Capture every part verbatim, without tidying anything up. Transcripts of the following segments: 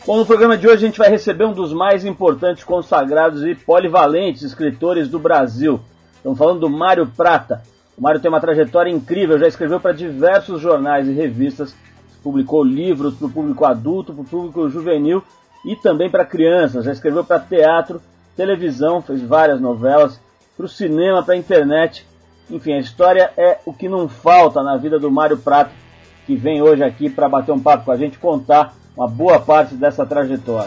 Bom, no programa de hoje a gente vai receber um dos mais importantes, consagrados e polivalentes escritores do Brasil. Estamos falando do Mário Prata. O Mário tem uma trajetória incrível, já escreveu para diversos jornais e revistas, publicou livros para o público adulto, para o público juvenil e também para crianças. Já escreveu para teatro, televisão, fez várias novelas, para o cinema, para a internet. Enfim, a história é o que não falta na vida do Mário Prata, que vem hoje aqui para bater um papo com a gente, contar uma boa parte dessa trajetória.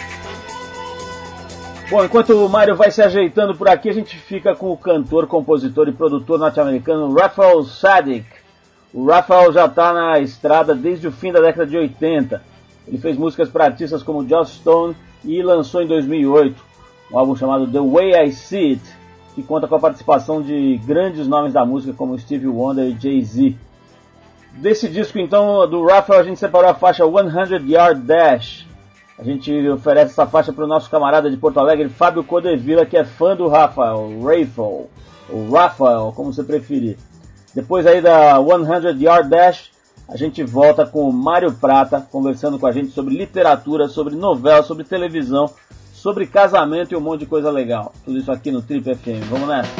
Bom, enquanto o Mário vai se ajeitando por aqui, a gente fica com o cantor, compositor e produtor norte-americano Raphael Saadiq. O Raphael já está na estrada desde o fim da década de oitenta. Ele fez músicas para artistas como Joss Stone e lançou em dois mil e oito um álbum chamado The Way I See It, que conta com a participação de grandes nomes da música como Stevie Wonder e Jay-Z. Desse disco, então, do Raphael, a gente separou a faixa cem Yard Dash. A gente oferece essa faixa para o nosso camarada de Porto Alegre, Fábio Codevilla, que é fã do Raphael, Raphael, ou Raphael, como você preferir. Depois aí da cem Yard Dash, a gente volta com o Mário Prata, conversando com a gente sobre literatura, sobre novela, sobre televisão, sobre casamento e um monte de coisa legal. Tudo isso aqui no Trip F M. Vamos nessa?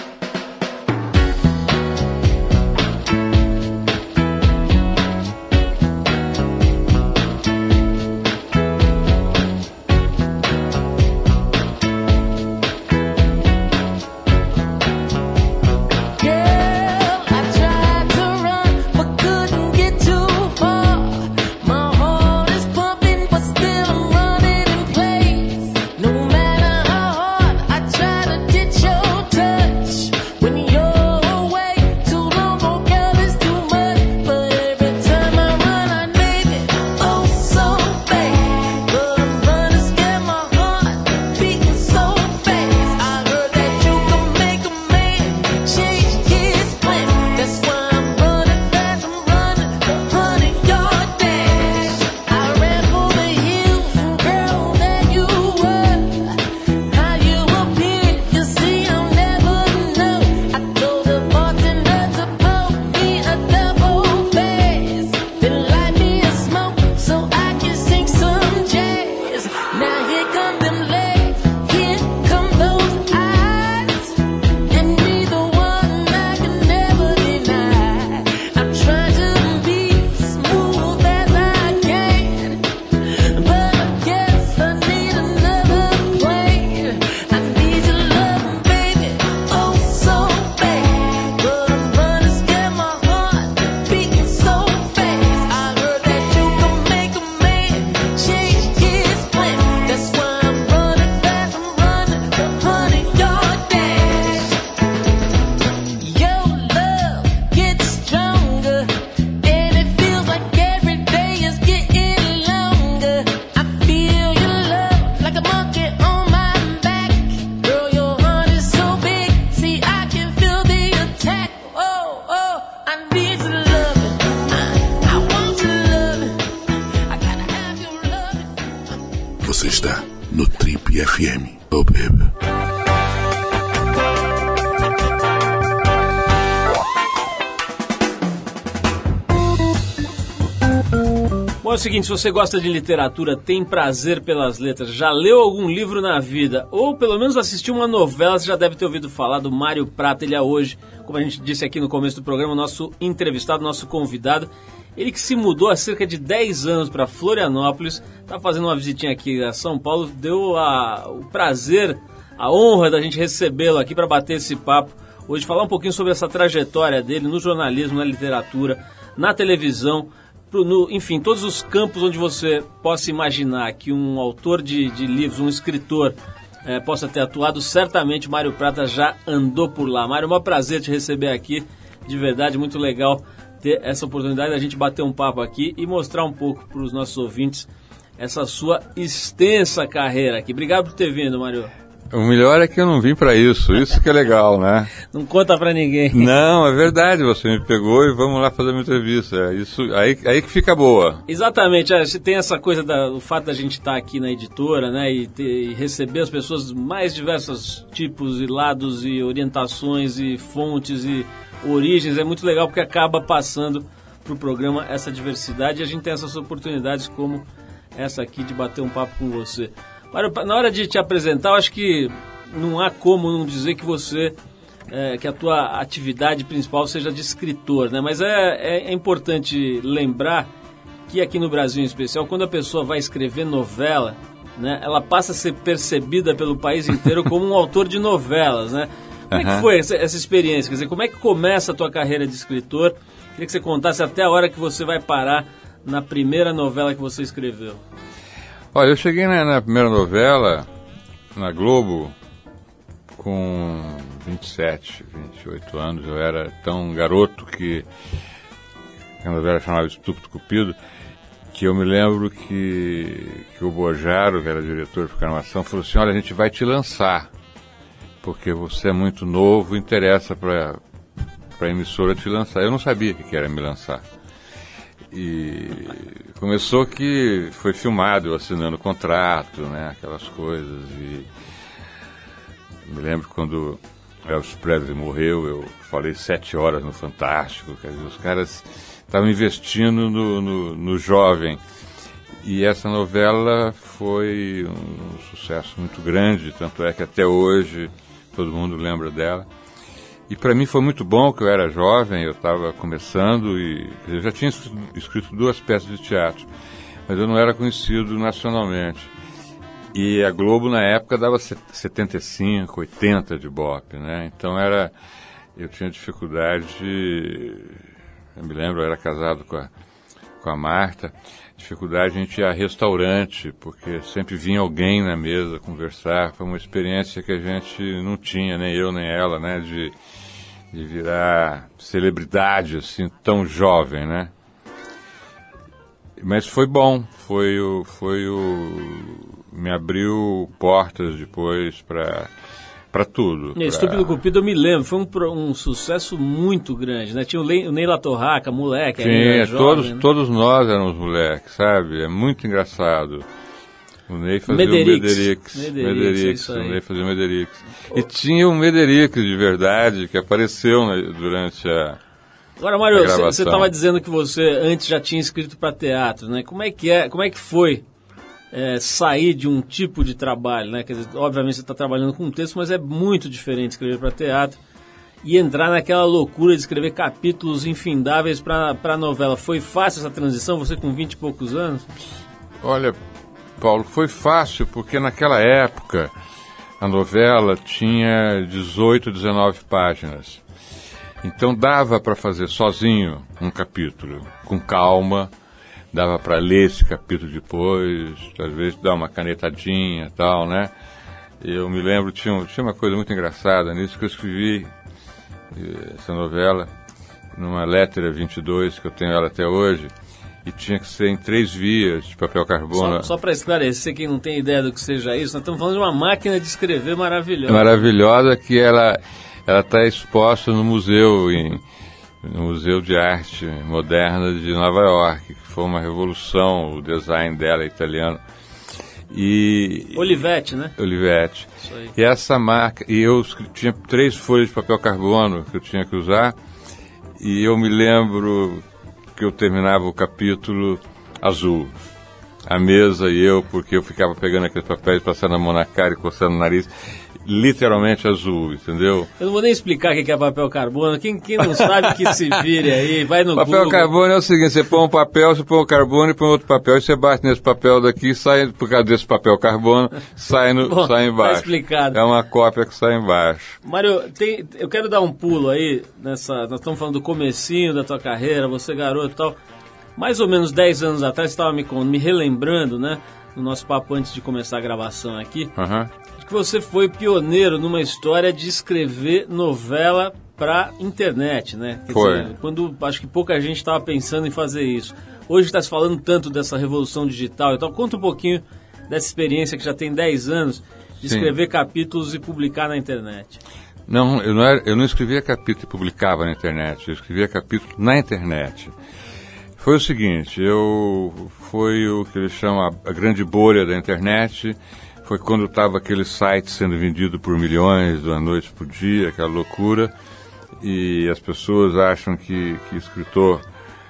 Você está no Trip F M. Oh, baby. Bom, é o seguinte, se você gosta de literatura, tem prazer pelas letras, já leu algum livro na vida, ou pelo menos assistiu uma novela, você já deve ter ouvido falar do Mário Prata. Ele é hoje, como a gente disse aqui no começo do programa, nosso entrevistado, nosso convidado. Ele que se mudou há cerca de dez anos para Florianópolis, está fazendo uma visitinha aqui a São Paulo, deu a, o prazer, a honra da gente recebê-lo aqui para bater esse papo. Hoje falar um pouquinho sobre essa trajetória dele no jornalismo, na literatura, na televisão, pro, no, enfim, todos os campos onde você possa imaginar que um autor de, de livros, um escritor, é, possa ter atuado. Certamente Mário Prata já andou por lá. Mário, é um prazer te receber aqui, de verdade, muito legal ter essa oportunidade da gente bater um papo aqui e mostrar um pouco para os nossos ouvintes essa sua extensa carreira aqui. Obrigado por ter vindo, Mário. O melhor é que eu não vim para isso, isso que é legal, né? Não conta para ninguém. Não, é verdade, você me pegou e vamos lá fazer uma entrevista. Isso, aí, aí que fica boa. Exatamente, é, tem essa coisa do fato da gente estar aqui na editora, né, e, ter, e receber as pessoas dos mais diversos tipos e lados e orientações e fontes e origens, é muito legal porque acaba passando para o programa essa diversidade e a gente tem essas oportunidades como essa aqui de bater um papo com você. Mário, na hora de te apresentar, eu acho que não há como não dizer que você, é, que a tua atividade principal seja de escritor, né? Mas é, é, é importante lembrar que aqui no Brasil em especial, quando a pessoa vai escrever novela, né, ela passa a ser percebida pelo país inteiro como um autor de novelas, né? Como é que foi essa, essa experiência? Quer dizer, como é que começa a tua carreira de escritor? Queria que você contasse até a hora que você vai parar na primeira novela que você escreveu. Olha, eu cheguei na, na primeira novela, na Globo, com vinte e sete, vinte e oito anos. Eu era tão garoto que a novela chamava Estúpido Cupido, que eu me lembro que, que o Bojaro, que era diretor de programação, falou assim: olha, a gente vai te lançar, porque você é muito novo, interessa para a emissora te lançar. Eu não sabia o que era me lançar. E começou que foi filmado, eu assinando contrato, né, aquelas coisas. E me lembro quando Elvis Presley morreu, eu falei sete horas no Fantástico. Quer dizer, os caras estavam investindo no, no, no jovem. E essa novela foi um sucesso muito grande, tanto é que até hoje todo mundo lembra dela. E para mim foi muito bom, que eu era jovem, eu estava começando e eu já tinha escrito duas peças de teatro, mas eu não era conhecido nacionalmente. E a Globo na época dava setenta e cinco, oitenta de Ibope, né? Então era, eu tinha dificuldade, eu me lembro, eu era casado com a, com a Marta, dificuldade a gente ir a restaurante, porque sempre vinha alguém na mesa conversar. Foi uma experiência que a gente não tinha, nem eu nem ela, né, de, de virar celebridade assim tão jovem, né? Mas foi bom, foi o, foi o me abriu portas depois para para tudo. Pra... Estúpido Cupido, eu me lembro, foi um, um sucesso muito grande, né? Tinha o, Le, o Ney Latorraca, moleque. Sim, jovem, todos, né? todos nós éramos moleques, sabe? É muito engraçado. O Ney fazia Mederix. o Mederix. Mederix, Mederix, é o Ney fazia o Mederix. E tinha um Mederix de verdade que apareceu, né, durante a Agora, Mário, você estava dizendo que você antes já tinha escrito para teatro, né? Como é que é, como é que foi é, sair de um tipo de trabalho, né? Quer dizer, obviamente você está trabalhando com um texto, mas é muito diferente escrever para teatro e entrar naquela loucura de escrever capítulos infindáveis para a novela. Foi fácil essa transição, você com vinte e poucos anos? Olha, Paulo, foi fácil porque naquela época a novela tinha dezoito, dezenove páginas. Então dava para fazer sozinho um capítulo, com calma, dava para ler esse capítulo depois, às vezes dar uma canetadinha e tal, né? Eu me lembro, tinha, tinha uma coisa muito engraçada nisso, que eu escrevi essa novela numa Lettera vinte e dois, que eu tenho ela até hoje, e tinha que ser em três vias de papel carbono. Só, só para esclarecer, quem não tem ideia do que seja isso, nós estamos falando de uma máquina de escrever maravilhosa. Maravilhosa, que ela ela está exposta no museu, em, no Museu de Arte Moderna de Nova York, que foi uma revolução, o design dela é italiano. E, Olivetti, né? Olivetti. Isso aí. E essa marca, e eu tinha três folhas de papel carbono que eu tinha que usar, e eu me lembro que eu terminava o capítulo azul. A mesa e eu, porque eu ficava pegando aqueles papéis, passando a mão na cara e coçando o nariz, literalmente azul, entendeu? Eu não vou nem explicar o que é papel carbono. Quem, quem não sabe que se vire aí, vai no papel Google. Carbono é o seguinte: você põe um papel, você põe o carbono e põe outro papel, e você bate nesse papel daqui, sai, por causa desse papel carbono, sai, no, Bom, sai embaixo. Tá explicado. É uma cópia que sai embaixo. Mário, tem, eu quero dar um pulo aí, nessa, nós estamos falando do comecinho da tua carreira, você garoto e tal. Mais ou menos dez anos atrás, você estava me, me relembrando, né, no nosso papo antes de começar a gravação aqui, Uhum. que você foi pioneiro numa história de escrever novela para internet, né? Quer Foi. dizer, quando acho que pouca gente estava pensando em fazer isso. Hoje está se falando tanto dessa revolução digital e tal. Conta um pouquinho dessa experiência que já tem dez anos de Sim. escrever capítulos e publicar na internet. Não, eu não, era, eu não escrevia capítulo e publicava na internet, eu escrevia capítulo na internet. Foi o seguinte, eu foi o que eles chamam a, a grande bolha da internet. Foi quando estava aquele site sendo vendido por milhões, de uma noite por dia, aquela loucura, e as pessoas acham que, que escritor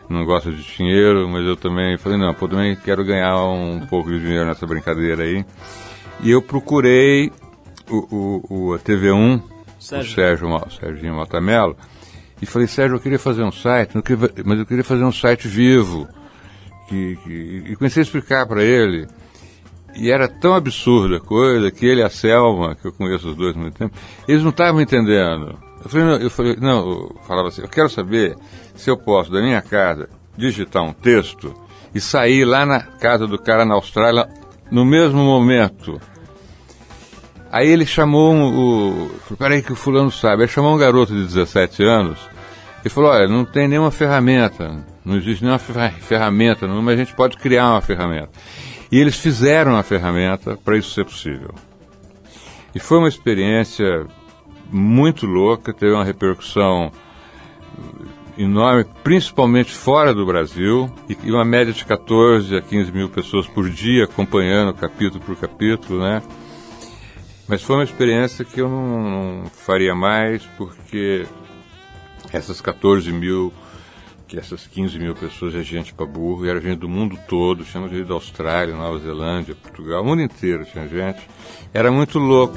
não gosta de dinheiro, mas eu também falei, não, pô, também quero ganhar um pouco de dinheiro nessa brincadeira aí. E eu procurei o, o, o T V um, Sérgio. o Sérgio, o Serginho Maltamelo, e falei, Sérgio, eu queria fazer um site, mas eu queria fazer um site vivo. Que, que, e comecei a explicar para ele, e era tão absurda a coisa, que ele e a Selma, que eu conheço os dois há muito tempo, eles não estavam entendendo. Eu falei, não, eu falei, não, eu falava assim, eu quero saber se eu posso, da minha casa, digitar um texto e sair lá na casa do cara na Austrália no mesmo momento. Aí ele chamou o... Falei, peraí que o fulano sabe. Ele chamou um garoto de dezessete anos e falou, olha, não tem nenhuma ferramenta, não existe nenhuma ferramenta, não, mas a gente pode criar uma ferramenta. E eles fizeram a ferramenta para isso ser possível. E foi uma experiência muito louca, teve uma repercussão enorme, principalmente fora do Brasil, e uma média de quatorze a quinze mil pessoas por dia acompanhando capítulo por capítulo, né? Mas foi uma experiência que eu não, não faria mais, porque essas quatorze mil, que essas quinze mil pessoas é gente para burro, e era gente do mundo todo, tinha gente da Austrália, Nova Zelândia, Portugal, o mundo inteiro tinha gente. Era muito louco.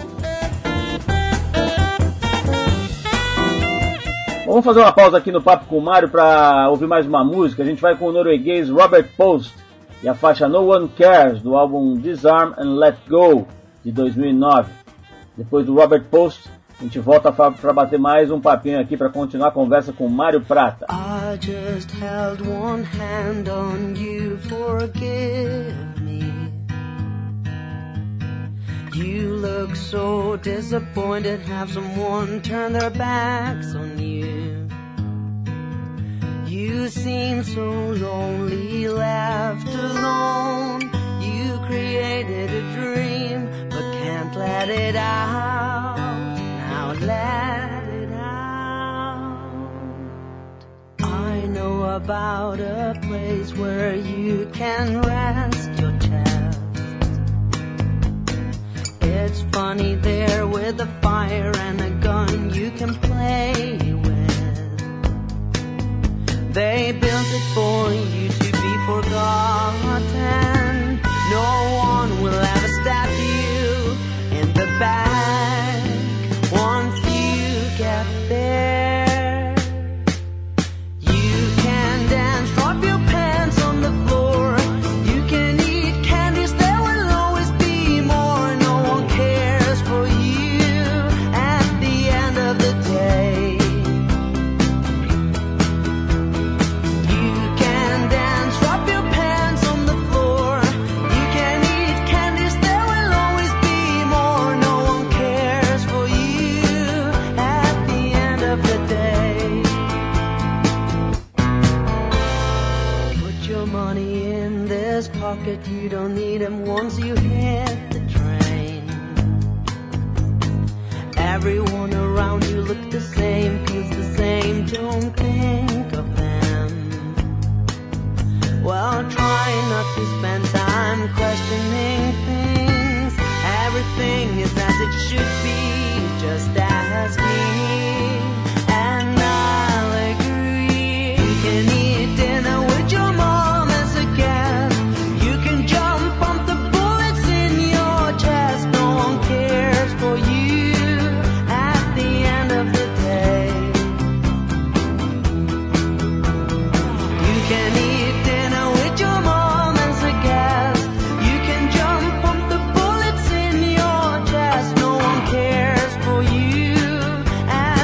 Vamos fazer uma pausa aqui no Papo com o Mário para ouvir mais uma música. A gente vai com o norueguês Robert Post e a faixa No One Cares, do álbum Disarm and Let Go, de dois mil e nove. Depois do Robert Post, a gente volta para bater mais um papinho aqui para continuar a conversa com o Mário Prata. I just held one hand on you, forgive me. You look so disappointed, have someone turn their backs on you. You seem so lonely, left alone. You created a dream, but can't let it out. Now let it out. I know about a place where you can rest your chest. It's funny there with a fire and a gun you can play with. They built it for you to be forgotten. No one will ever stab you in the back once you get there. You can dance, drop your pants on the floor. You can eat candies, there will always be more. No one cares for you at the end of the day. You can dance, drop your pants on the floor. You can eat candies, there will always be more. No one cares for you at the end of the day. Put your money in this pocket, you don't need them once you hit the train. Everyone around you looks the same, feels the same, don't think of them. Well, try not to spend time questioning things. Everything is as it should be, just ask me, and I'll agree. You can eat dinner with your mom as a guest. You can jump on the bullets in your chest. No one cares for you at the end of the day. You can eat dinner with your mom as a guest. You can jump on the bullets in your chest. No one cares for you at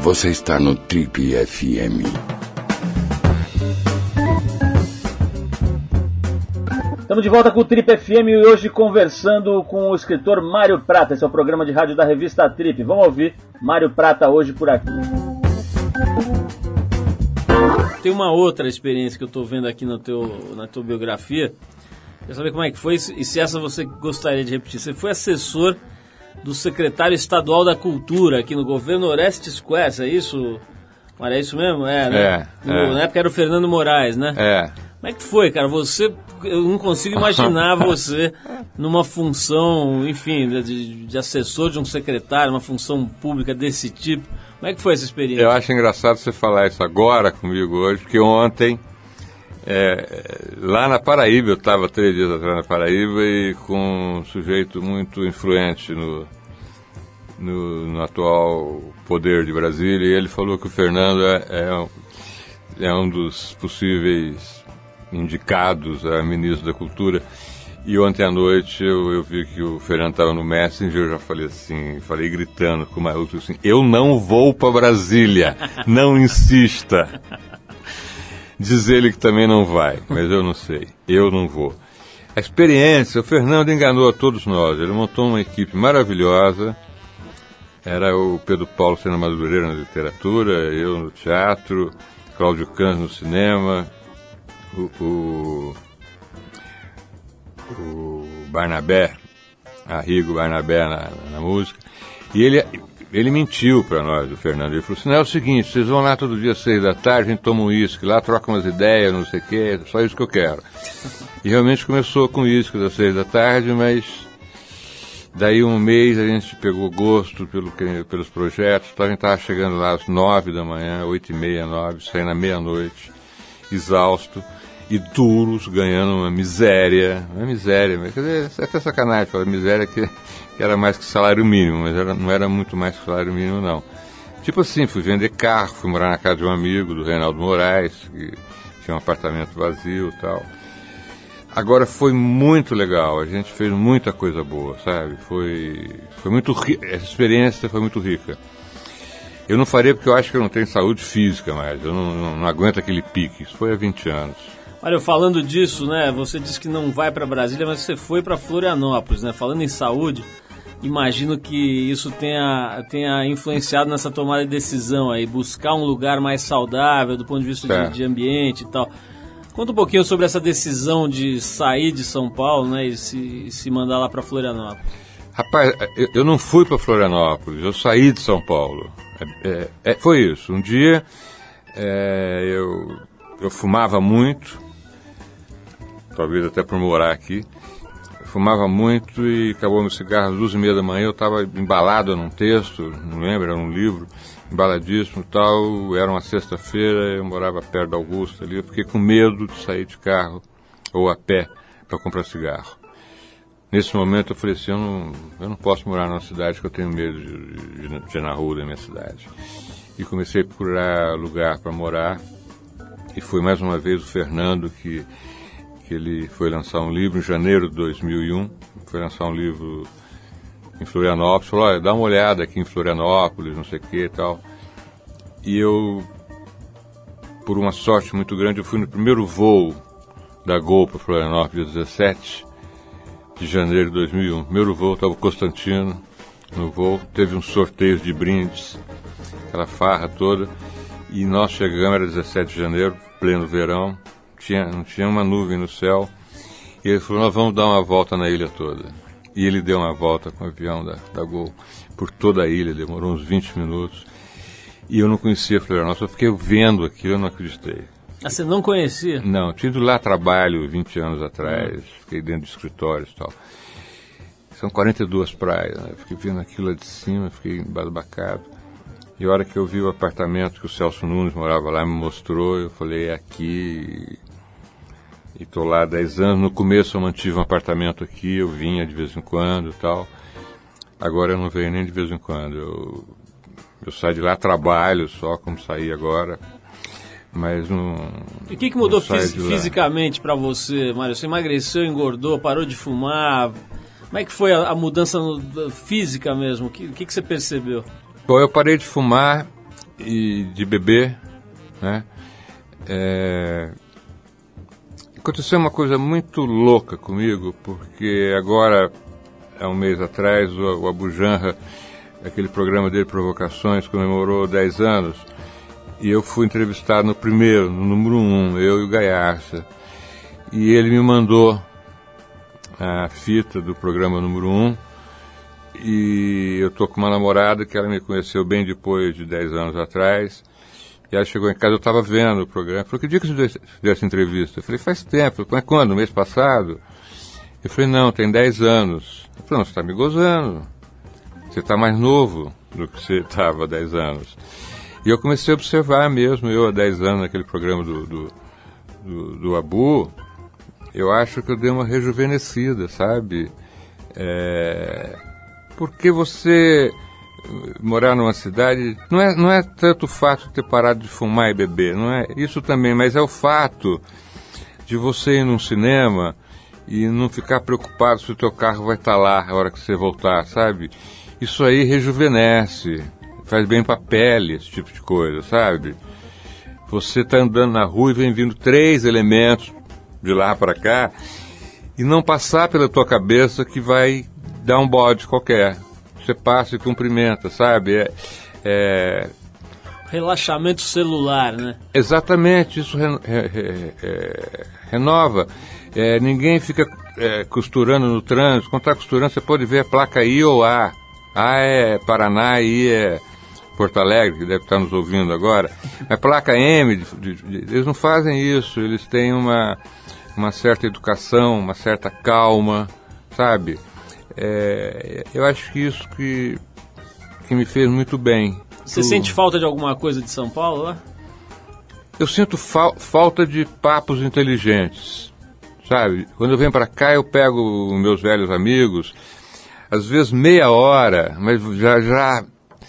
Você está no Trip F M. Estamos de volta com o Trip F M e hoje conversando com o escritor Mário Prata. Esse é o programa de rádio da revista Trip. Vamos ouvir Mário Prata hoje por aqui. Tem uma outra experiência que eu estou vendo aqui no teu, na tua biografia. Quer saber como é que foi e se essa você gostaria de repetir. Você foi assessor do secretário estadual da Cultura aqui no governo Orestes Quercia, é isso? Mas é isso mesmo? É, né? É, no, é. Na época era o Fernando Moraes, né? É. Como é que foi, cara? Você, eu não consigo imaginar você numa função, enfim, de, de assessor de um secretário, uma função pública desse tipo. Como é que foi essa experiência? Eu acho engraçado você falar isso agora comigo hoje, porque ontem, é, lá na Paraíba, eu estava três dias atrás na Paraíba e com um sujeito muito influente no, no, no atual poder de Brasília, e ele falou que o Fernando é, é, é um dos possíveis indicados a ministro da Cultura. E ontem à noite eu, eu vi que o Fernando estava no Messenger, eu já falei assim, falei gritando com o Maúcho assim, eu não vou para Brasília, não insista. Diz ele que também não vai, mas eu não sei, eu não vou. A experiência, o Fernando enganou a todos nós, ele montou uma equipe maravilhosa, era o Pedro Paulo Sena Madureira na literatura, eu no teatro, Cláudio Cans no cinema, o... o o Barnabé, Arrigo Barnabé na, na música, e ele, ele mentiu para nós, o Fernando. Ele falou assim, não, é o seguinte, vocês vão lá todo dia às seis da tarde, a gente toma um uísque lá, troca umas ideias, não sei o quê, só isso que eu quero. E realmente começou com uísque às seis da tarde, mas daí um mês a gente pegou gosto pelo, pelos projetos, então a gente estava chegando lá às nove da manhã, oito e meia, nove, saindo à meia-noite, exausto, e duros, ganhando uma miséria, uma miséria, mas, quer dizer, é até sacanagem falar miséria que, que era mais que salário mínimo, mas era, não era muito mais que salário mínimo, não. Tipo assim, fui vender carro, fui morar na casa de um amigo, do Reinaldo Moraes, que tinha um apartamento vazio e tal. Agora, foi muito legal, a gente fez muita coisa boa, sabe? Foi, foi muito rica, essa experiência foi muito rica. Eu não faria porque eu acho que eu não tenho saúde física mais, eu não, não, não aguento aquele pique, isso foi há vinte anos. Olha, falando disso, né, você disse que não vai para Brasília, mas você foi para Florianópolis, né? Falando em saúde, imagino que isso tenha, tenha influenciado nessa tomada de decisão aí, buscar um lugar mais saudável do ponto de vista de, de ambiente e tal. Conta um pouquinho sobre essa decisão de sair de São Paulo, né, e se, e se mandar lá para Florianópolis. Rapaz, eu, eu não fui para Florianópolis, eu saí de São Paulo. É, é, foi isso. Um dia é, eu, eu fumava muito, talvez até por morar aqui, eu fumava muito e acabou meu cigarro às duas e meia da manhã, eu estava embalado num texto, não lembro, era um livro, embaladíssimo e tal, era uma sexta-feira, eu morava perto da Augusta ali, eu fiquei com medo de sair de carro ou a pé para comprar cigarro. Nesse momento eu falei assim, eu não, eu não posso morar numa cidade que eu tenho medo de, de, de ir na rua da minha cidade. E comecei a procurar lugar para morar, e foi mais uma vez o Fernando que... que ele foi lançar um livro em janeiro de dois mil e um, foi lançar um livro em Florianópolis, falou, olha, dá uma olhada aqui em Florianópolis, não sei o que e tal. E eu, por uma sorte muito grande, eu fui no primeiro voo da Gol para Florianópolis, dezessete de janeiro de dois mil e um. Primeiro voo, estava o Constantino no voo, teve um sorteio de brindes, aquela farra toda, e nós chegamos, era dezessete de janeiro, pleno verão, Tinha, não tinha uma nuvem no céu, e ele falou, nós vamos dar uma volta na ilha toda. E ele deu uma volta com o avião da, da Gol por toda a ilha, demorou uns vinte minutos, e eu não conhecia Florianópolis, eu fiquei vendo aquilo, eu não acreditei. Ah, você não conhecia? Não, tinha ido lá a trabalho vinte anos atrás, fiquei dentro de escritórios e tal. São quarenta e duas praias, né? Fiquei vendo aquilo lá de cima, fiquei embasbacado. E a hora que eu vi o apartamento que o Celso Nunes morava lá, me mostrou, eu falei, é aqui... E estou lá há dez anos. No começo eu mantive um apartamento aqui, eu vinha de vez em quando e tal. Agora eu não venho nem de vez em quando. Eu, eu saio de lá, trabalho só, como saí agora. Mas não... E o que, que mudou fis- fisicamente para você, Mário? Você emagreceu, engordou, parou de fumar? Como é que foi a, a mudança no, física mesmo? O que, que, que você percebeu? Bom, eu parei de fumar e de bebê, né? É... Aconteceu uma coisa muito louca comigo, porque agora, há um mês atrás, o, o Abu Janra, aquele programa dele, Provocações, comemorou dez anos, e eu fui entrevistado no primeiro, no número um, eu e o Gaiarsa, e ele me mandou a fita do programa número um, e eu tô com uma namorada que ela me conheceu bem depois de dez anos atrás, e ela chegou em casa, eu estava vendo o programa, falou, que dia que você deu essa entrevista? Eu falei, faz tempo. Mas quando? No mês passado? Eu falei, não, tem dez anos. Eu falei, não, você está me gozando. Você está mais novo do que você estava há dez anos. E eu comecei a observar mesmo, eu há dez anos, naquele programa do, do, do, do Abu, eu acho que eu dei uma rejuvenescida, sabe? É... Porque você... morar numa cidade, não é, não é tanto o fato de ter parado de fumar e beber, não é isso também, mas é o fato de você ir num cinema e não ficar preocupado se o teu carro vai estar lá a hora que você voltar, sabe? Isso aí rejuvenesce, faz bem pra pele, esse tipo de coisa, sabe? Você tá andando na rua e vem vindo três elementos de lá para cá e não passar pela tua cabeça que vai dar um bode qualquer. Você passa e cumprimenta, sabe? É, é... Relaxamento celular, né? Exatamente, isso re, re, re, é, renova. É, ninguém fica é, costurando no trânsito. Quando está costurando, você pode ver a placa I ou A. A é Paraná, I é Porto Alegre, que deve estar nos ouvindo agora. A placa M, de, de, de, eles não fazem isso. Eles têm uma, uma certa educação, uma certa calma, sabe? É, eu acho que isso que, que me fez muito bem. Você tu... sente falta de alguma coisa de São Paulo lá? Eu sinto fa- falta de papos inteligentes, sabe? Quando eu venho para cá, eu pego meus velhos amigos, às vezes meia hora, mas já... já...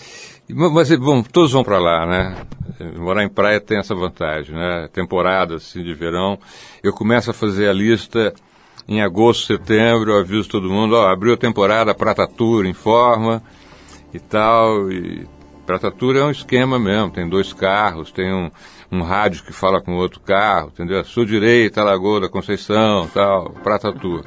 Mas, bom, todos vão para lá, né? Morar em praia tem essa vantagem, né? Temporada assim, de verão, eu começo a fazer a lista... Em agosto, setembro, eu aviso todo mundo, ó, abriu a temporada, Prata Tour, informa e tal. E Prata Tour é um esquema mesmo, tem dois carros, tem um, um rádio que fala com outro carro, entendeu? Sul direita, Lagoa da Conceição, tal, Prata Tour.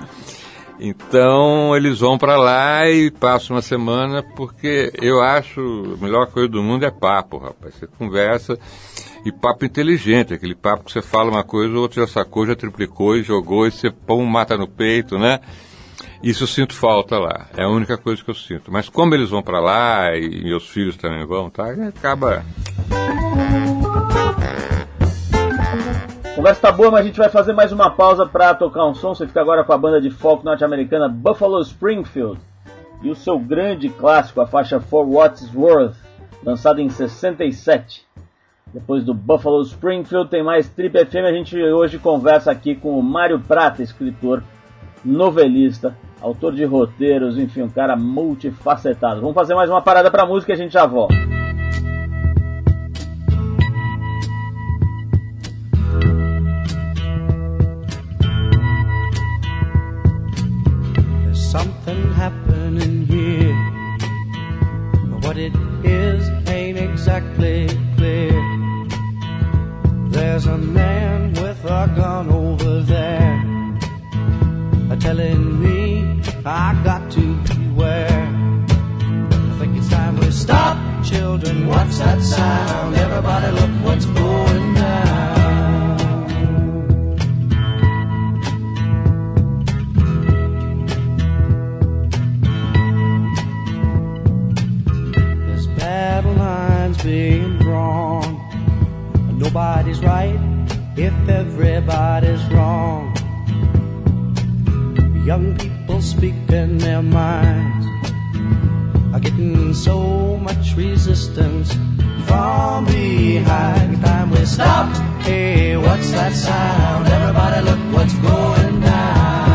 Então, eles vão para lá e passam uma semana, porque eu acho a melhor coisa do mundo é papo, rapaz. Você conversa... E papo inteligente, aquele papo que você fala uma coisa, o outro já sacou, já triplicou e jogou, e você põe um mata no peito, né? Isso eu sinto falta lá, é a única coisa que eu sinto. Mas como eles vão para lá, e meus filhos também vão, tá? Acaba... A conversa tá boa, mas a gente vai fazer mais uma pausa para tocar um som. Você fica agora com a banda de folk norte-americana Buffalo Springfield e o seu grande clássico, a faixa For What It's Worth, lançada em sessenta e sete. Depois do Buffalo Springfield tem mais Trip F M. A gente hoje conversa aqui com o Mário Prata, escritor, novelista, autor de roteiros, enfim, um cara multifacetado. Vamos fazer mais uma parada pra música e a gente já volta. There's something happening here. What it is ain't exactly clear. There's a man with a gun over there, telling me I got to beware. I think it's time we stop, children. What's that sound? Everybody look what's going down. There's battle lines being drawn. Nobody's right if everybody's wrong. Young people speaking their minds are getting so much resistance from behind. Time we stop. Hey, what's that sound? Everybody look what's going down.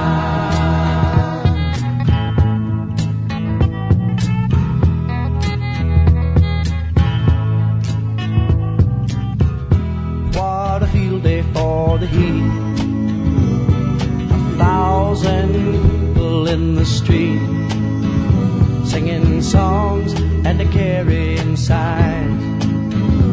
What a field day for the heat. A thousand people in the street, singing songs and carrying signs.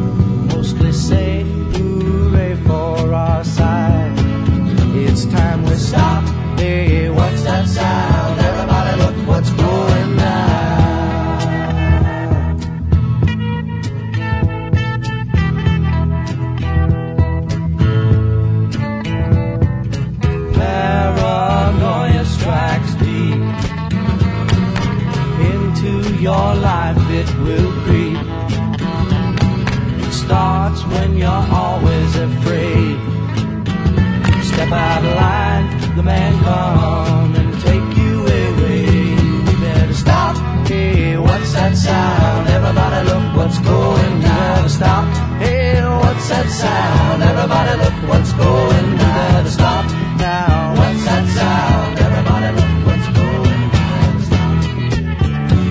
Everybody look what's going down. Stop now. What's that sound? Everybody look what's going down. Stop.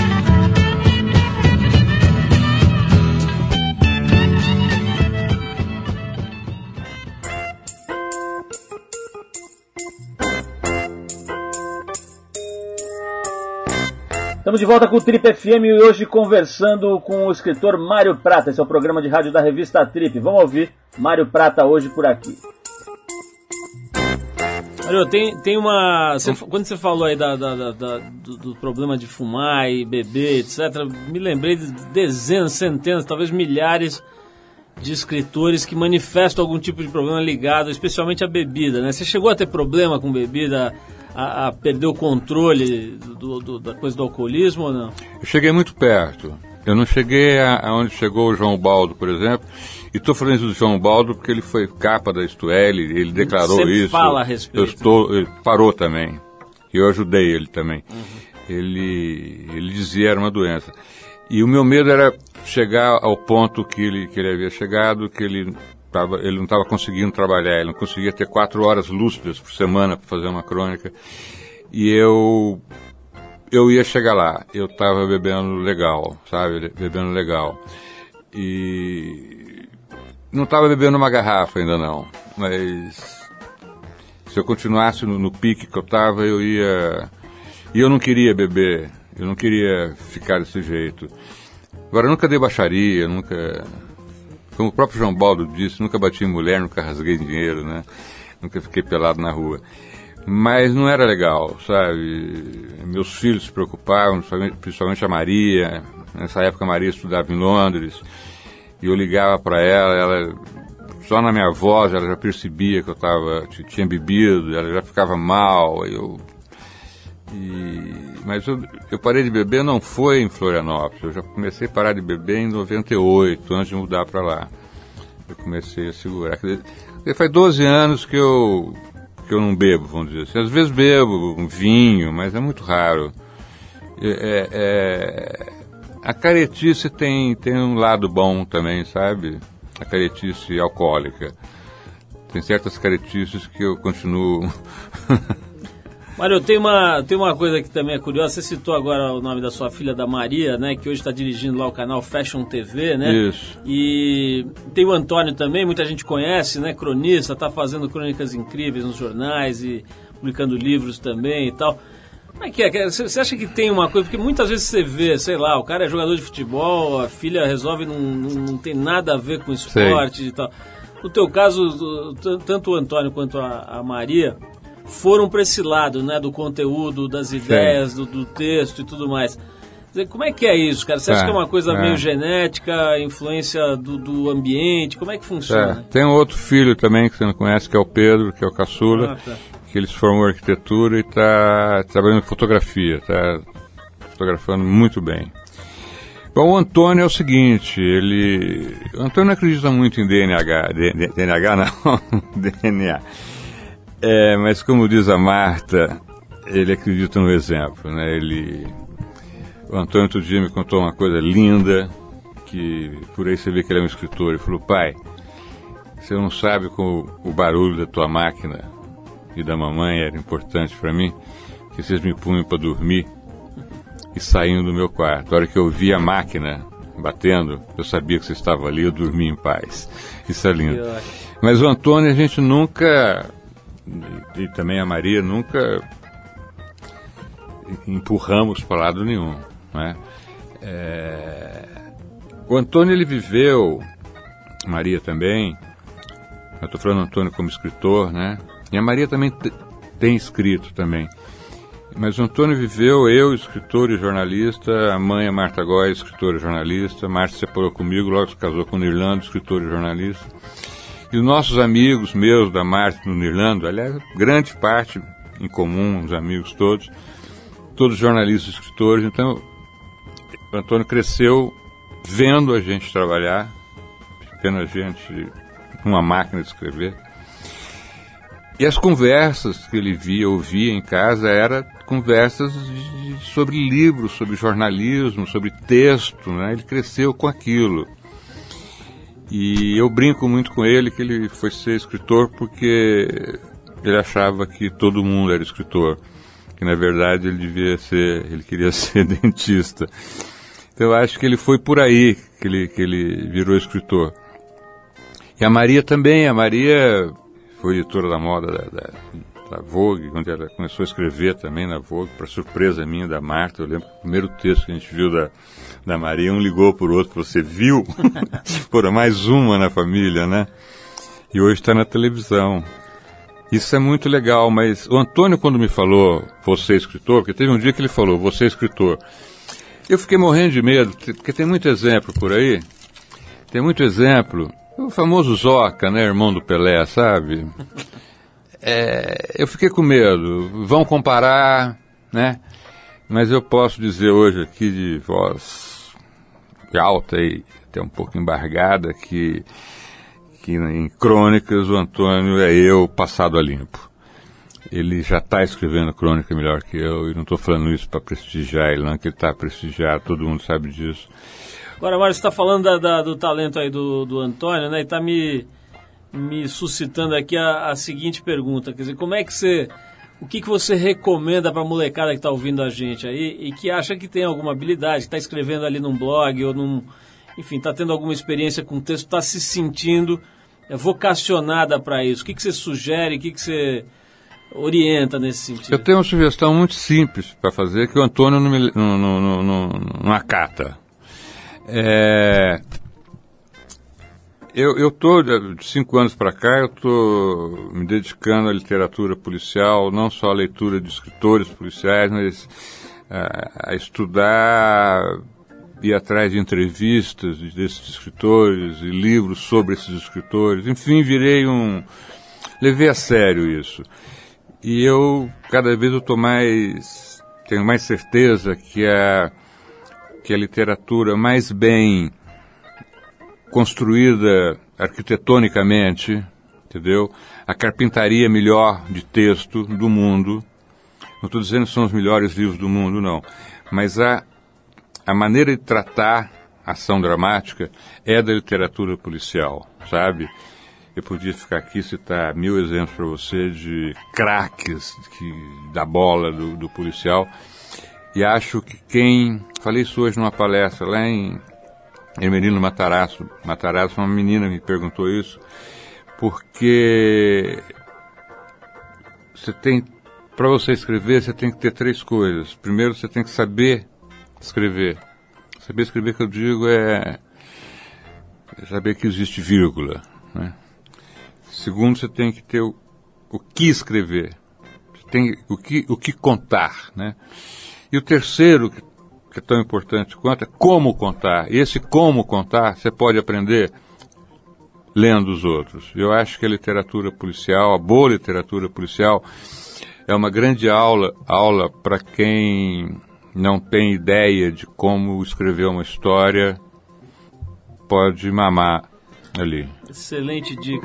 Estamos de volta com o Trip F M e hoje conversando com o escritor Mário Prata. Esse é o programa de rádio da revista Trip. Vamos ouvir Mário Prata hoje por aqui. Mário, tem, tem uma... Você, quando você falou aí da, da, da, da, do, do problema de fumar e beber, etcétera, me lembrei de dezenas, centenas, talvez milhares de escritores que manifestam algum tipo de problema ligado especialmente à bebida, né? Você chegou a ter problema com bebida... A, a perder o controle do, do, da coisa do alcoolismo ou não? Eu cheguei muito perto. Eu não cheguei aonde chegou o João Baldo, por exemplo. E estou falando isso do João Baldo porque ele foi capa da Isto É, ele, ele declarou Sempre isso. Fala a respeito. Eu estou, ele parou também. E eu ajudei ele também. Uhum. Ele, ele dizia que era uma doença. E o meu medo era chegar ao ponto que ele, que ele havia chegado, que ele... Tava, ele não estava conseguindo trabalhar, ele não conseguia ter quatro horas lúcidas por semana para fazer uma crônica. E eu eu ia chegar lá, eu estava bebendo legal, sabe, bebendo legal. E não estava bebendo uma garrafa ainda não, mas se eu continuasse no, no pique que eu estava, eu ia... E eu não queria beber, eu não queria ficar desse jeito. Agora, eu nunca dei baixaria, nunca... Como o próprio João Baldo disse, nunca bati em mulher, nunca rasguei dinheiro, né? Nunca fiquei pelado na rua. Mas não era legal, sabe? Meus filhos se preocupavam, principalmente a Maria. Nessa época a Maria estudava em Londres. E eu ligava para ela, ela, só na minha voz ela já percebia que eu tava, tinha bebido, ela já ficava mal. Eu, e, mas eu, eu parei de beber, não foi em Florianópolis, eu já comecei a parar de beber em noventa e oito, antes de mudar para lá. Eu comecei a segurar. Faz doze anos que eu, que eu não bebo, vamos dizer assim. Às vezes bebo um vinho, mas é muito raro. É, é, a caretice tem, tem um lado bom também, sabe? A caretice alcoólica. Tem certas caretices que eu continuo... Mário, tem uma, tem uma coisa que também é curiosa. Você citou agora o nome da sua filha, da Maria, né? Que hoje está dirigindo lá o canal Fashion T V, né? Isso. E tem o Antônio também, muita gente conhece, né? Cronista, está fazendo crônicas incríveis nos jornais e publicando livros também e tal. Como é que é? Você acha que tem uma coisa... Porque muitas vezes você vê, sei lá, o cara é jogador de futebol, a filha resolve não, não, não tem nada a ver com esporte Sei. E tal. No teu caso, tanto o Antônio quanto a, a Maria... foram para esse lado, né, do conteúdo, das ideias, do, do texto e tudo mais. Como é que é isso, cara? Você acha é, que é uma coisa é. meio genética, influência do, do ambiente? Como é que funciona? É. Tem um outro filho também que você não conhece, que é o Pedro, que é o caçula, ah, tá. que ele se formou em arquitetura e está trabalhando em fotografia, está fotografando muito bem. Bom, o Antônio é o seguinte, ele... O Antônio não acredita muito em D N H, D N H não, D N A. É, mas como diz a Marta, ele acredita no exemplo, né? Ele, o Antônio outro dia me contou uma coisa linda, que por aí você vê que ele é um escritor. Ele falou: pai, você não sabe como o barulho da tua máquina e da mamãe era importante para mim, que vocês me punham para dormir e saíam do meu quarto. A hora que eu vi a máquina batendo, eu sabia que você estava ali, eu dormia em paz. Isso é lindo. Mas o Antônio a gente nunca... E, e também a Maria, nunca empurramos para lado nenhum, né? É... O Antônio, ele viveu, Maria também, eu estou falando Antônio como escritor, né? E a Maria também t- tem escrito também. Mas o Antônio viveu, eu, escritor e jornalista, a mãe, a Marta Góes, escritora e jornalista, Marta se separou comigo, logo se casou com o Nirlando, escritor e jornalista. E os nossos amigos meus, da Marta no Nirlando, aliás, grande parte em comum, os amigos todos, todos jornalistas e escritores. Então, o Antônio cresceu vendo a gente trabalhar, vendo a gente numa máquina de escrever. E as conversas que ele via, ouvia em casa, eram conversas de, sobre livros, sobre jornalismo, sobre texto, né? Ele cresceu com aquilo. E eu brinco muito com ele que ele foi ser escritor porque ele achava que todo mundo era escritor, que na verdade ele devia ser, ele queria ser dentista. Então eu acho que ele foi por aí que ele, que ele virou escritor. E a Maria também, a Maria foi editora da moda da, da, da Vogue, quando ela começou a escrever também na Vogue, para surpresa minha, da Marta. Eu lembro que o primeiro texto que a gente viu da, da Maria, um ligou para o outro, você viu? Porra, mais uma na família, né? E hoje está na televisão. Isso é muito legal, mas o Antônio, quando me falou, você é escritor, porque teve um dia que ele falou, você é escritor, eu fiquei morrendo de medo, porque tem muito exemplo por aí, tem muito exemplo, o famoso Zoca, né, irmão do Pelé, sabe? É, eu fiquei com medo, vão comparar, né? Mas eu posso dizer hoje aqui de voz alta e até um pouco embargada que, que em Crônicas o Antônio é eu passado a limpo. Ele já está escrevendo crônica melhor que eu, e não estou falando isso para prestigiar ele, não, que ele está prestigiado, todo mundo sabe disso. Agora, Mário, você está falando da, da, do talento aí do, do Antônio, né, e está me, me suscitando aqui a, a seguinte pergunta, quer dizer, como é que você, o que, que você recomenda para a molecada que está ouvindo a gente aí e que acha que tem alguma habilidade, que está escrevendo ali num blog ou num, enfim, está tendo alguma experiência com texto, está se sentindo é, vocacionada para isso, o que, que você sugere, o que, que você orienta nesse sentido? Eu tenho uma sugestão muito simples para fazer, que o Antônio não, me, não, não, não, não, não acata. É, eu estou, de cinco anos para cá, eu estou me dedicando à literatura policial, não só à leitura de escritores policiais, mas a, a estudar, ir atrás de entrevistas desses escritores e livros sobre esses escritores. Enfim, virei um... levei a sério isso. E eu, cada vez eu estou mais... tenho mais certeza que a, que a literatura mais bem construída arquitetonicamente, entendeu? A carpintaria melhor de texto do mundo. Não estou dizendo que são os melhores livros do mundo, não. Mas a, a maneira de tratar a ação dramática é da literatura policial, sabe? Eu podia ficar aqui e citar mil exemplos para você de craques que, da bola do, do policial. E acho que quem... Falei isso hoje numa palestra lá em Hermelino Matarazzo. Matarazzo, uma menina me perguntou isso. Porque você tem... Para você escrever, você tem que ter três coisas. Primeiro, você tem que saber escrever. Saber escrever, que eu digo, é, é saber que existe vírgula, né? Segundo, você tem que ter o, o que escrever, você tem o que, o que contar, né? E o terceiro, que, que é tão importante quanto, é como contar. E esse como contar, você pode aprender lendo os outros. Eu acho que a literatura policial, a boa literatura policial, é uma grande aula, aula para quem não tem ideia de como escrever uma história, pode mamar ali. Excelente dica.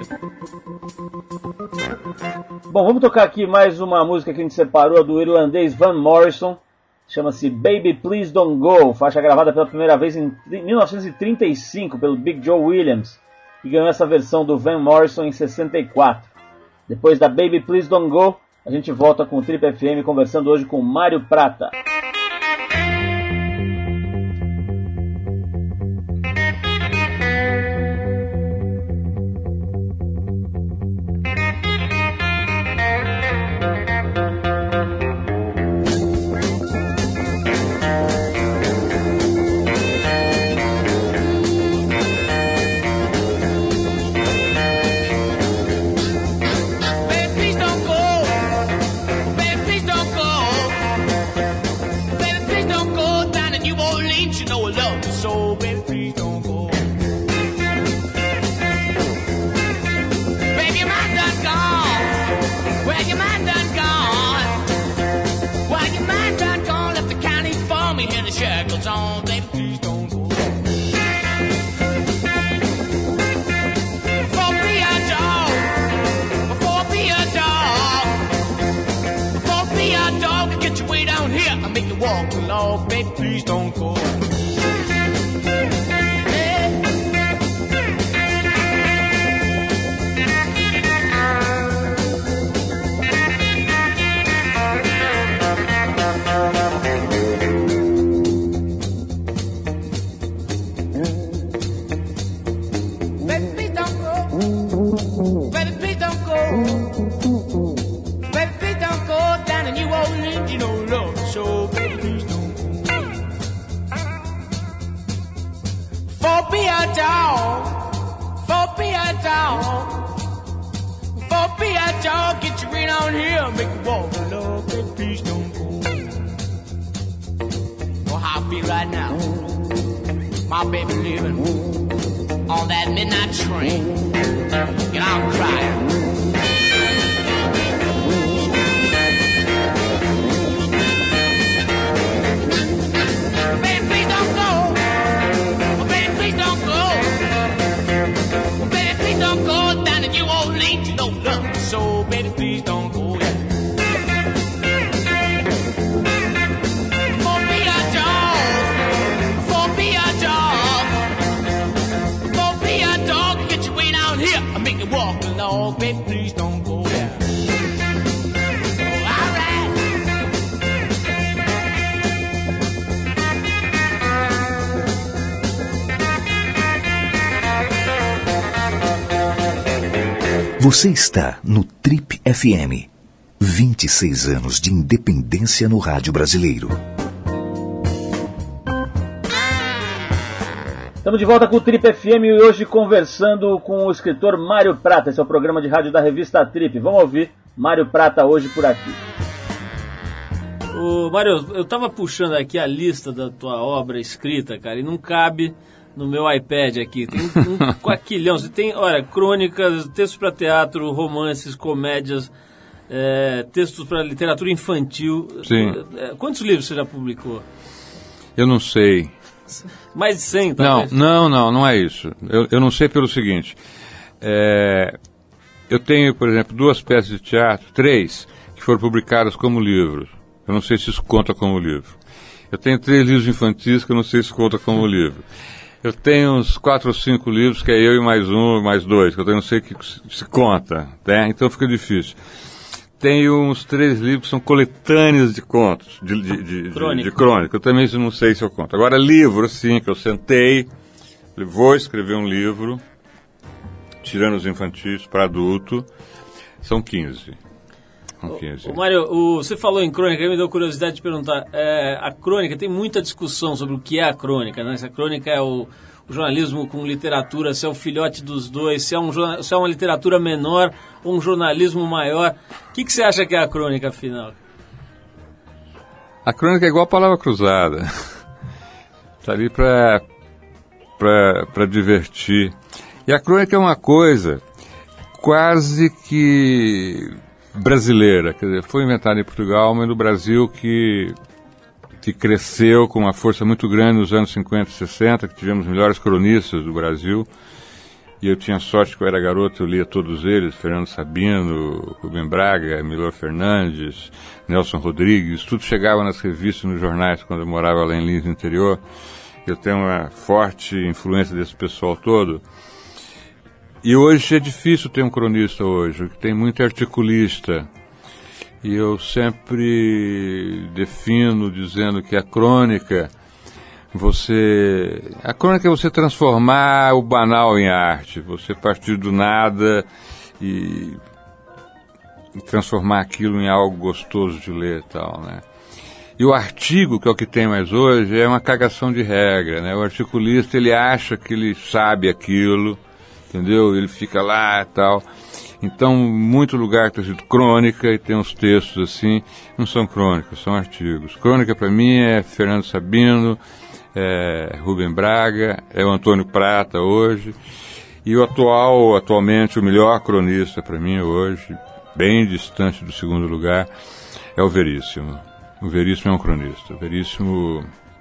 Bom, vamos tocar aqui mais uma música que a gente separou do irlandês Van Morrison. Chama-se Baby Please Don't Go, faixa gravada pela primeira vez em mil novecentos e trinta e cinco pelo Big Joe Williams, que ganhou essa versão do Van Morrison em sessenta e quatro. Depois da Baby Please Don't Go, a gente volta com o Trip F M, conversando hoje com Mário Prata. down here, make you walk, love, baby, please don't go. Know how I feel right now. My baby living on that midnight train, and I'm crying. Baby, please don't go. Baby, please don't go. Baby, please don't go down to New Orleans. You don't love me, so baby, please don't go. Yeah. For me a dog, for me a dog, for me a dog. Get your way down here, I make you walk along. Baby, please don't go. Yeah. All right. Você está no Trip F M. vinte e seis anos de independência no rádio brasileiro. Estamos de volta com o Trip F M e hoje conversando com o escritor Mário Prata. Esse é o programa de rádio da revista Trip. Vamos ouvir Mário Prata hoje por aqui. Ô, Mário, eu tava puxando aqui a lista da tua obra escrita, cara, e não cabe no meu iPad aqui. Tem um quaquilhão. Você tem, olha, crônicas, textos para teatro, romances, comédias, é, textos para literatura infantil. Sim. Quantos livros você já publicou? Eu não sei. Mais de cem, Não, talvez? não, não, não é isso. Eu, eu não sei pelo seguinte. É, eu tenho, por exemplo, duas peças de teatro, três, que foram publicadas como livros. Eu não sei se isso conta como livro. Eu tenho três livros infantis que eu não sei se conta como livro. Eu tenho uns quatro ou cinco livros, que é eu e mais um, mais dois, que eu não sei que se conta, né? Então fica difícil. Tenho uns três livros que são coletâneas de contos, de, de, de, de, de crônica. Eu também não sei se eu conto. Agora, livro, sim, que eu sentei, vou escrever um livro, tirando os infantis para adulto, são quinze. São quinze. Ô, Mário, o, você falou em crônica, me deu curiosidade de perguntar. É, a crônica, tem muita discussão sobre o que é a crônica, né? Se a crônica é o, o jornalismo com literatura, se é o filhote dos dois, se é, um, se é uma literatura menor ou um jornalismo maior. O que, que você acha que é a crônica, afinal? A crônica é igual a palavra cruzada. Está ali para para divertir. E a crônica é uma coisa quase que brasileira, quer dizer, foi inventada em Portugal, mas no Brasil que, que cresceu com uma força muito grande nos anos cinquenta e sessenta, que tivemos melhores cronistas do Brasil, e eu tinha sorte que eu era garoto, eu lia todos eles, Fernando Sabino, Rubem Braga, Milor Fernandes, Nelson Rodrigues, tudo chegava nas revistas, nos jornais, quando eu morava lá em Lins, no interior. Eu tenho uma forte influência desse pessoal todo. E hoje é difícil ter um cronista hoje, tem muito articulista. E eu sempre defino dizendo que a crônica, você... A crônica é você transformar o banal em arte, você partir do nada e, e transformar aquilo em algo gostoso de ler e tal, né? E o artigo, que é o que tem mais hoje, é uma cagação de regra, né? O articulista, ele acha que ele sabe aquilo, entendeu? Ele fica lá e tal. Então, muito lugar que está escrito crônica e tem uns textos assim, não são crônicas, são artigos. Crônica, para mim, é Fernando Sabino, é Rubem Braga, é o Antônio Prata hoje. E o atual, atualmente, o melhor cronista para mim hoje, bem distante do segundo lugar, é o Veríssimo. O Veríssimo é um cronista. O Veríssimo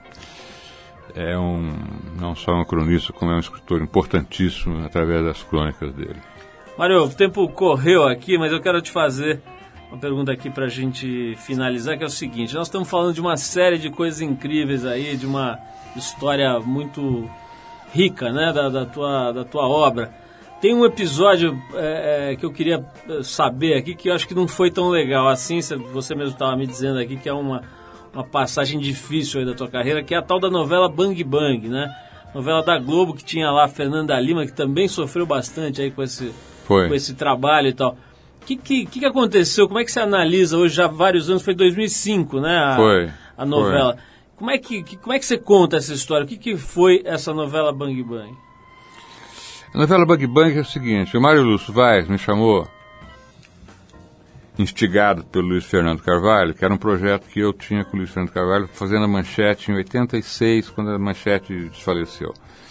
é um, não só um cronista, como é um escritor importantíssimo através das crônicas dele. Mário, o tempo correu aqui, mas eu quero te fazer uma pergunta aqui para a gente finalizar, que é o seguinte: nós estamos falando de uma série de coisas incríveis aí, de uma história muito rica, né, da, da, tua, da tua obra. Tem um episódio é, é, que eu queria saber aqui, que eu acho que não foi tão legal assim, você mesmo estava me dizendo aqui que é uma, uma passagem difícil aí da tua carreira, que é a tal da novela Bang Bang, né? Novela da Globo, que tinha lá a Fernanda Lima, que também sofreu bastante aí com esse, foi. com esse trabalho e tal. O que, que, que aconteceu? Como é que você analisa hoje, já há vários anos, foi dois mil e cinco, né? A, foi. A novela. Foi. Como é que, que, como é que você conta essa história? O que, que foi essa novela Bang Bang? A novela Bang Bang é o seguinte: o Mário Lúcio Vaz me chamou instigado pelo Luiz Fernando Carvalho, que era um projeto que eu tinha com o Luiz Fernando Carvalho, fazendo a Manchete em oitenta e seis, quando a Manchete desfaleceu.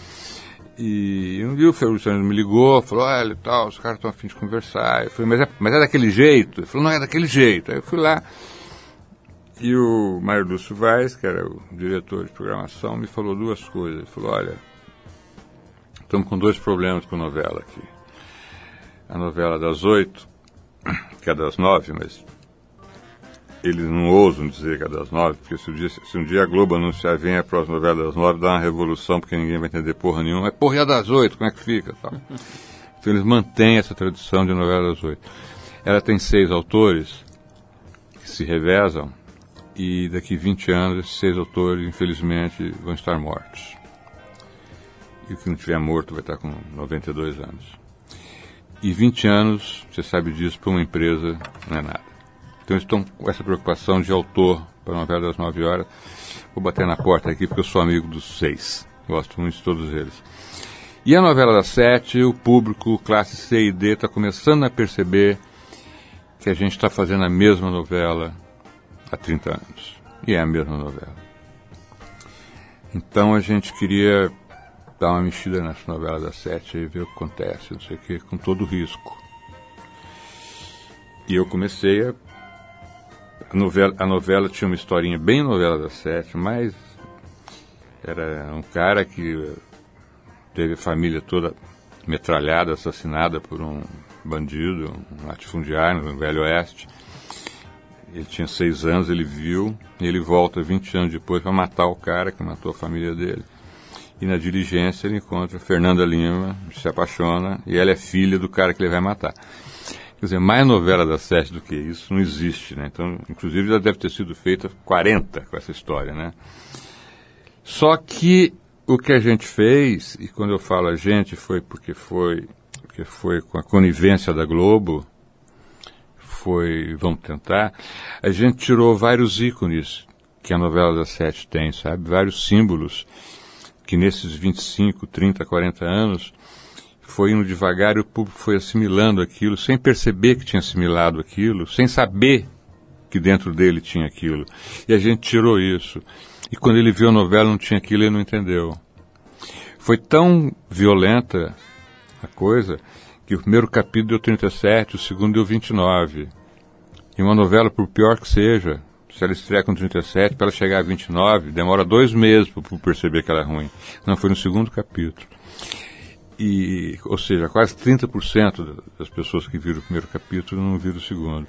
E um dia o Luiz Fernando me ligou, falou, olha, tal, os caras estão a fim de conversar. Eu falei, mas é, mas é daquele jeito? Ele falou, não, é daquele jeito. Aí eu fui lá, e o Mário Lúcio Vaz, que era o diretor de programação, me falou duas coisas. Ele falou, olha, estamos com dois problemas com a novela aqui. A novela das oito, que é das nove, mas eles não ousam dizer que é das nove, porque se um dia, se um dia a Globo anunciar vem a próxima novela das nove, dá uma revolução, porque ninguém vai entender porra nenhuma. Mas porra, e a das oito, como é que fica? Tal. Então eles mantêm essa tradição de novela das oito. Ela tem seis autores que se revezam, e daqui vinte anos esses seis autores, infelizmente, vão estar mortos. E o que não estiver morto vai estar com noventa e dois anos. E vinte anos, você sabe disso, para uma empresa não é nada. Então eles estão com essa preocupação de autor para a novela das nove horas. Vou bater na porta aqui porque eu sou amigo dos seis. Gosto muito de todos eles. E a novela das sete, o público classe C e D está começando a perceber que a gente está fazendo a mesma novela há trinta anos. E é a mesma novela. Então a gente queria dar uma mexida nessa novela das sete e ver o que acontece, não sei o que, com todo risco. E eu comecei a A novela, a novela tinha uma historinha bem novela das sete, mas era um cara que teve a família toda metralhada, assassinada por um bandido, um latifundiário no Velho Oeste. Ele tinha seis anos, ele viu, e ele volta vinte anos depois para matar o cara que matou a família dele. E na diligência ele encontra Fernanda Lima, se apaixona, e ela é filha do cara que ele vai matar. Quer dizer, mais novela das sete do que isso não existe, né? Então, inclusive, já deve ter sido feita quarenta com essa história, né? Só que o que a gente fez, e quando eu falo a gente, foi porque foi, porque foi com a conivência da Globo, foi, vamos tentar, a gente tirou vários ícones que a novela das sete tem, sabe? Vários símbolos que nesses vinte e cinco, trinta, quarenta anos foi indo devagar e o público foi assimilando aquilo, sem perceber que tinha assimilado aquilo, sem saber que dentro dele tinha aquilo. E a gente tirou isso. E quando ele viu a novela não tinha aquilo, ele não entendeu. Foi tão violenta a coisa que o primeiro capítulo deu trinta e sete, o segundo deu vinte e nove. E uma novela, por pior que seja, se ela estreia com trinta e sete, para ela chegar a vinte e nove, demora dois meses para perceber que ela é ruim. Não, foi no segundo capítulo. E, ou seja, quase trinta por cento das pessoas que viram o primeiro capítulo não viram o segundo.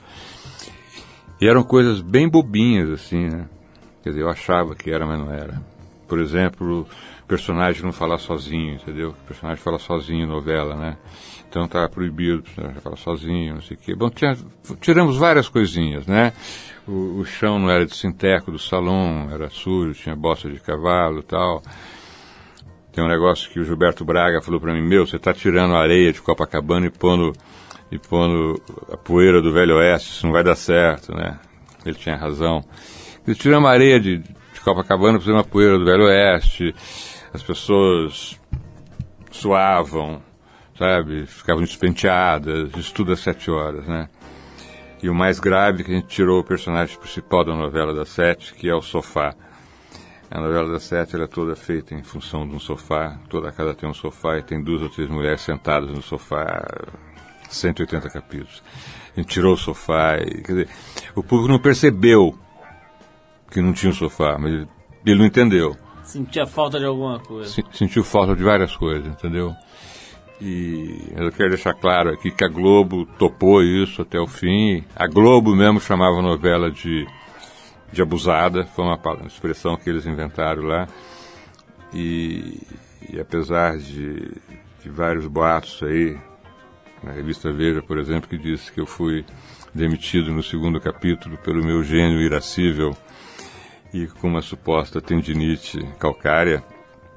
E eram coisas bem bobinhas, assim, né? Quer dizer, eu achava que era, mas não era. Por exemplo, o personagem não falar sozinho, entendeu? O personagem fala sozinho em novela, né? Então tá proibido o personagem falar sozinho, não sei o quê. Bom, tinha, tiramos várias coisinhas, né? O, o chão não era de sinteco do salão, era sujo, tinha bosta de cavalo e tal. Tem um negócio que o Gilberto Braga falou para mim, meu, você está tirando a areia de Copacabana e pondo, e pondo a poeira do Velho Oeste, isso não vai dar certo, né? Ele tinha razão. Eles tiram a areia de, de Copacabana para fazer uma poeira do Velho Oeste, as pessoas suavam, sabe? Ficavam despenteadas, isso tudo às sete horas, né? E o mais grave é que a gente tirou o personagem principal da novela das sete, que é o sofá. A novela das sete ela é toda feita em função de um sofá, toda casa tem um sofá e tem duas ou três mulheres sentadas no sofá, cento e oitenta capítulos. A gente tirou o sofá e, quer dizer, o público não percebeu que não tinha um sofá, mas ele, ele não entendeu. Sentia falta de alguma coisa. Sentiu falta de várias coisas, entendeu? E eu quero deixar claro aqui que a Globo topou isso até o fim. A Globo mesmo chamava a novela de... de abusada, foi uma, uma expressão que eles inventaram lá, e, e apesar de, de vários boatos aí, na revista Veja, por exemplo, que disse que eu fui demitido no segundo capítulo pelo meu gênio irascível e com uma suposta tendinite calcária,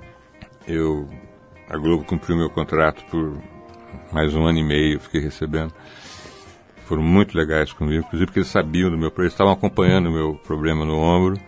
eu, a Globo cumpriu meu contrato por mais um ano e meio, fiquei recebendo. Foram muito legais comigo, inclusive porque eles sabiam do meu problema, eles estavam acompanhando o meu problema no ombro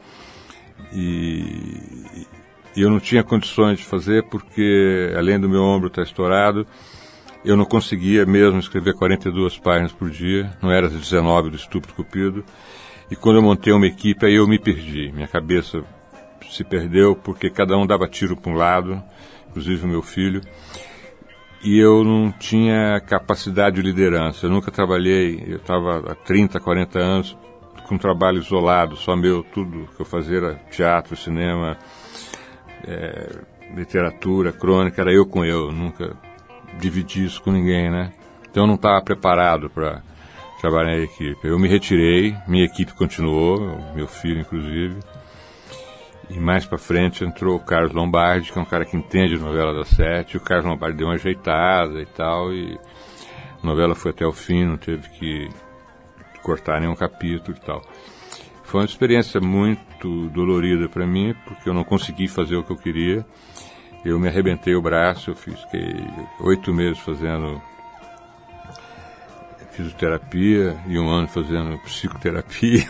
e, e eu não tinha condições de fazer porque, além do meu ombro estar estourado, eu não conseguia mesmo escrever quarenta e duas páginas por dia, não era as dezenove do Estúpido Cupido, e quando eu montei uma equipe, aí eu me perdi, minha cabeça se perdeu, porque cada um dava tiro para um lado, inclusive o meu filho, e eu não tinha capacidade de liderança. Eu nunca trabalhei, eu estava há trinta, quarenta anos com um trabalho isolado, só meu, tudo que eu fazia era teatro, cinema, é, literatura, crônica, era eu com eu, nunca dividi isso com ninguém, né? Então eu não estava preparado para trabalhar em equipe. Eu me retirei, minha equipe continuou, meu filho inclusive, e mais para frente entrou o Carlos Lombardi, que é um cara que entende novela das sete, e o Carlos Lombardi deu uma ajeitada e tal, e a novela foi até o fim, não teve que cortar nenhum capítulo e tal. Foi uma experiência muito dolorida para mim, porque eu não consegui fazer o que eu queria. Eu me arrebentei o braço, eu fiz, fiquei oito meses fazendo fisioterapia e um ano fazendo psicoterapia.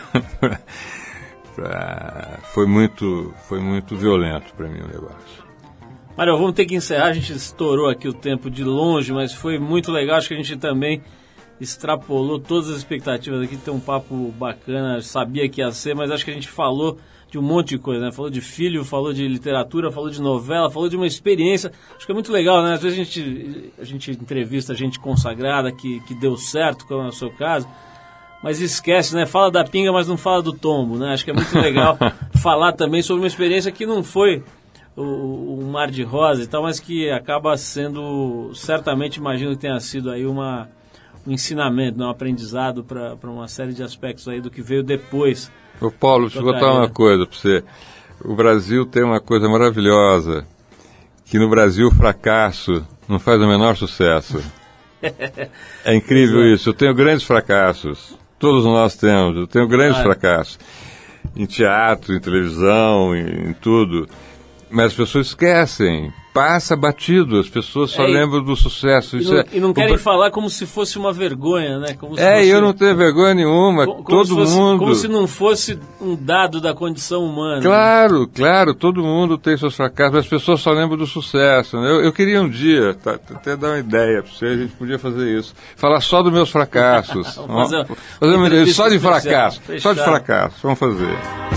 pra... Foi muito, foi muito violento para mim o negócio. Mário, vamos ter que encerrar, a gente estourou aqui o tempo de longe, mas foi muito legal, acho que a gente também extrapolou todas as expectativas aqui, tem um papo bacana, sabia que ia ser, mas acho que a gente falou de um monte de coisa, né? Falou de filho, falou de literatura, falou de novela, falou de uma experiência, acho que é muito legal, né? Às vezes a gente, a gente entrevista gente consagrada, que, que deu certo, como é o seu caso, mas esquece, né? Fala da pinga, mas não fala do tombo, né? Acho que é muito legal falar também sobre uma experiência que não foi o, o mar de rosa e tal, mas que acaba sendo, certamente, imagino que tenha sido aí uma um ensinamento, né, um aprendizado para uma série de aspectos aí do que veio depois. Ô Paulo, deixa eu contar uma coisa para você. O Brasil tem uma coisa maravilhosa, que no Brasil o fracasso não faz o menor sucesso. É incrível é. isso. Eu tenho grandes fracassos. Todos nós temos. Eu tenho grandes ah, fracassos. Em teatro, em televisão, em, em tudo. Mas as pessoas esquecem. Passa batido, as pessoas só é, lembram do sucesso. E Isso não, é, e não querem o... falar como se fosse uma vergonha, né? Como se é, fosse... eu não tenho vergonha nenhuma, como, como todo fosse, mundo... Como se não fosse um dado da condição humana. Claro, claro, todo mundo tem seus fracassos, mas as pessoas só lembram do sucesso. Né? Eu, eu queria um dia, tá, até dar uma ideia para você, a gente podia fazer isso. Falar só dos meus fracassos. Vamos fazer, fazer uma uma só de fracasso, Fechado. só de fracasso, vamos fazer.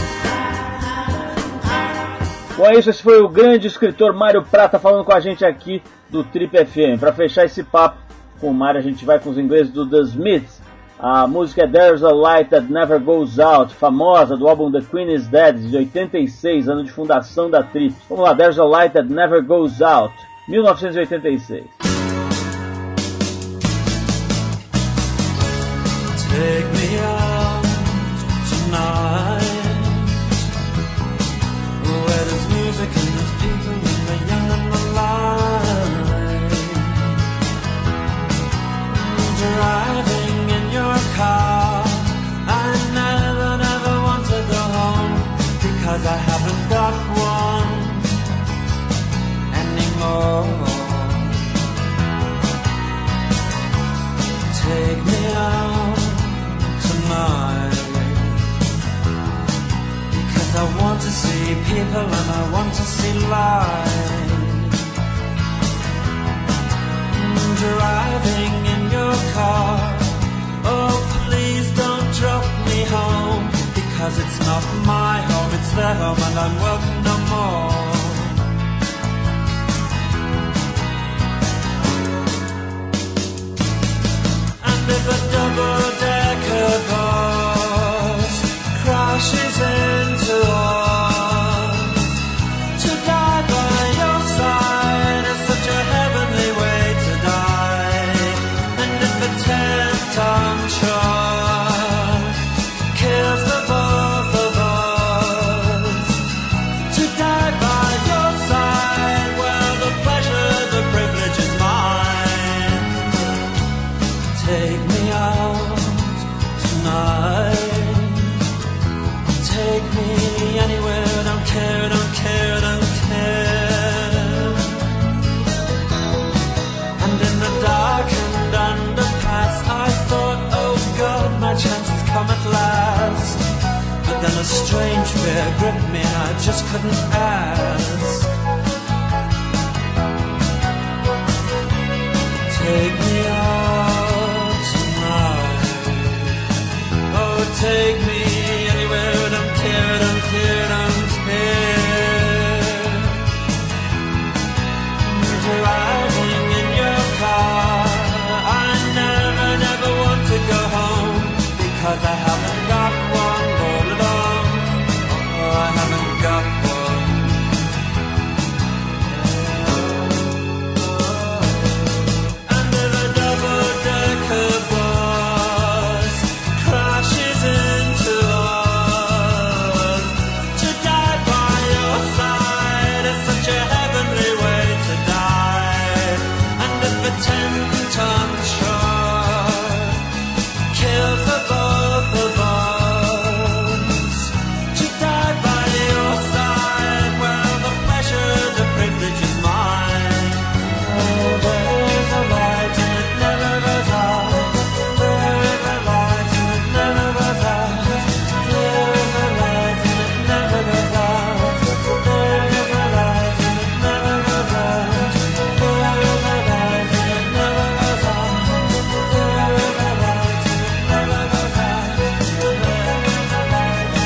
Bom, é isso, esse foi o grande escritor Mário Prata falando com a gente aqui do Trip F M. Para fechar esse papo com o Mário, a gente vai com os ingleses do The Smiths. A música é There's a Light That Never Goes Out, famosa, do álbum The Queen Is Dead, de oitenta e seis, ano de fundação da Trip. Vamos lá, There's a Light That Never Goes Out, mil novecentos e oitenta e seis. Take me out tonight, where there's music and there's people and the young and the light. Driving in your car, I never, never want to go home, because I haven't got one anymore. Take me out tonight, because I want to see people and I want to see life. Driving in your car, oh please don't drop me home, because it's not my home, it's their home and I'm welcome no more. And if a double-decker bus crashes into us, to die by your side is such a heavenly way to die. And if a ten-ton truck kills the both of us, to die by your side, well, the pleasure, the privilege is mine. Take me out tonight, take me anywhere, don't care, don't care, don't care. And in the darkened underpass, I thought, oh God, my chance has come at last. But then a strange fear gripped me and I just couldn't ask. take me out tonight. Oh, take me anywhere, don't care, don't care, don't care. Driving in your car, I never, never want to go home, because I haven't got one all along. Oh, I haven't got one. Under the double-decker bus crashes into us. To die by your side is such a heavenly way to die. And if a ten-ton truck kills the both of us, to die by your side, well, the pleasure, the privilege is mine. Oh, there is a light and it never goes out. There is a light and it never goes out. There is a light and it never goes out. There is a light and it never goes out. There is a light and it never goes out. There is a light and it never goes out. There is a light and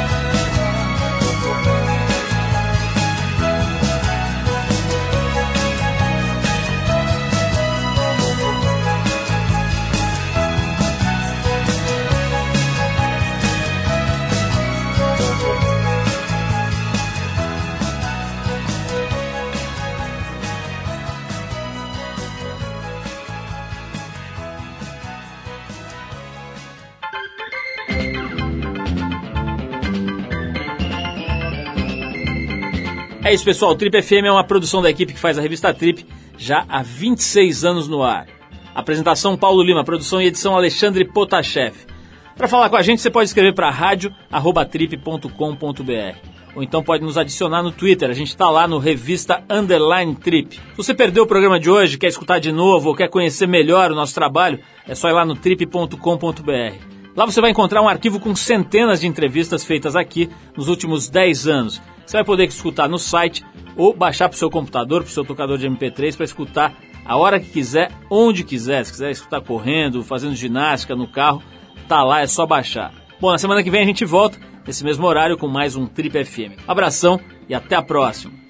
É isso, pessoal. O Trip F M é uma produção da equipe que faz a revista Trip já há vinte e seis anos no ar. Apresentação Paulo Lima, produção e edição Alexandre Potashev. Para falar com a gente, você pode escrever para rádio arroba trip ponto com ponto b r. Ou então pode nos adicionar no Twitter, a gente está lá no Revista Underline Trip. Se você perdeu o programa de hoje, quer escutar de novo ou quer conhecer melhor o nosso trabalho, é só ir lá no trip ponto com ponto b r. Lá você vai encontrar um arquivo com centenas de entrevistas feitas aqui nos últimos dez anos. Você vai poder escutar no site ou baixar para o seu computador, para o seu tocador de M P três, para escutar a hora que quiser, onde quiser. Se quiser escutar correndo, fazendo ginástica no carro, tá lá, é só baixar. Bom, na semana que vem a gente volta, nesse mesmo horário, com mais um Trip F M. Abração e até a próxima.